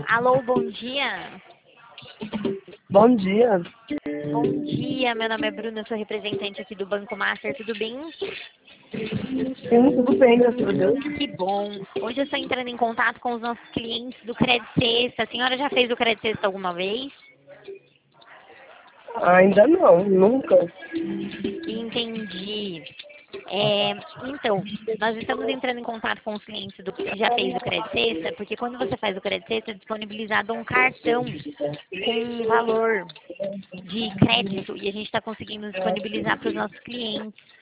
Alô, bom dia. Bom dia. Bom dia, meu nome é Bruna, sou representante aqui do Banco Master, tudo bem? Sim, tudo bem, graças a Deus. Que bom. Hoje eu estou entrando em contato com os nossos clientes do Crédito Sexta. A senhora já fez o Crédito Sexta alguma vez? Ainda não, nunca. Entendi. Então, nós estamos entrando em contato com os clientes que já fez o Crédito Sexta, porque quando você faz o Crédito Sexta é disponibilizado um cartão com um valor de crédito e a gente está conseguindo disponibilizar para os nossos clientes.